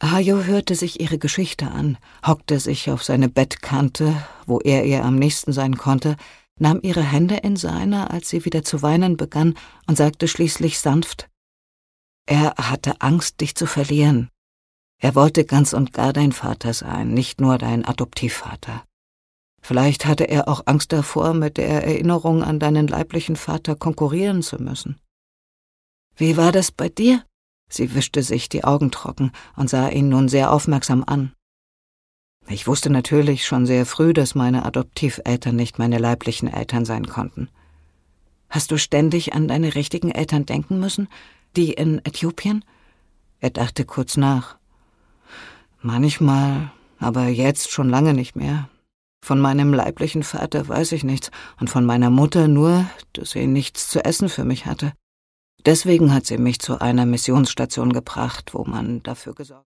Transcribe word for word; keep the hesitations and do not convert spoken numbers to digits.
Hajo hörte sich ihre Geschichte an, hockte sich auf seine Bettkante, wo er ihr am nächsten sein konnte, nahm ihre Hände in seine, als sie wieder zu weinen begann, und sagte schließlich sanft: »Er hatte Angst, dich zu verlieren. Er wollte ganz und gar dein Vater sein, nicht nur dein Adoptivvater. Vielleicht hatte er auch Angst davor, mit der Erinnerung an deinen leiblichen Vater konkurrieren zu müssen. Wie war das bei dir?« Sie wischte sich die Augen trocken und sah ihn nun sehr aufmerksam an. »Ich wusste natürlich schon sehr früh, dass meine Adoptiveltern nicht meine leiblichen Eltern sein konnten.« »Hast du ständig an deine richtigen Eltern denken müssen, die in Äthiopien?« Er dachte kurz nach. »Manchmal, aber jetzt schon lange nicht mehr. Von meinem leiblichen Vater weiß ich nichts und von meiner Mutter nur, dass sie nichts zu essen für mich hatte. Deswegen hat sie mich zu einer Missionsstation gebracht, wo man dafür gesorgt hat.«